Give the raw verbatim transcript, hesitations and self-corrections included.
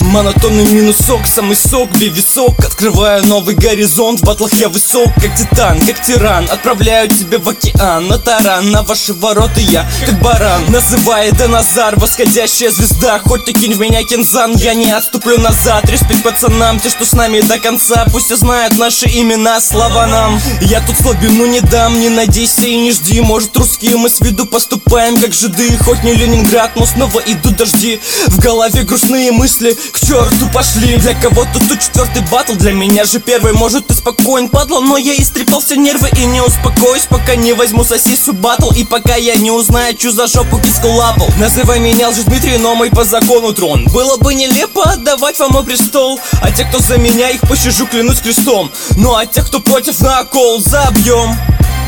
Монотонный минусок, самый сок, бей висок. Открываю новый горизонт, в батлах я высок, как титан, как тиран. Отправляю тебя в океан, на таран, на ваши ворота я, как баран. Называй Деназар, восходящая звезда. Хоть ты кинь в меня кинзан, я не отступлю назад. Респект пацанам, те, что с нами до конца. Пусть знают наши имена, слова нам. Я тут слабину не дам, не надейся и не жди. Может, русские мы с виду поступаем как жиды. Хоть не Ленинград, но снова идут дожди. В голове грустные мысли, к черту пошли. Для кого-то тут четвертый батл, для меня же первый. Может, ты спокоен, падла, но я истрепал все нервы и не успокоюсь, пока не возьму сосису батл. И пока я не узнаю, чью за жопу киску лапал. Называй меня Лжедмитрий, но мой по закону трон. Было бы нелепо отдавать вам мой престол, а те, кто за меня, их пощажу, клянусь крестом. Ну а тех, кто против, на кол забьем.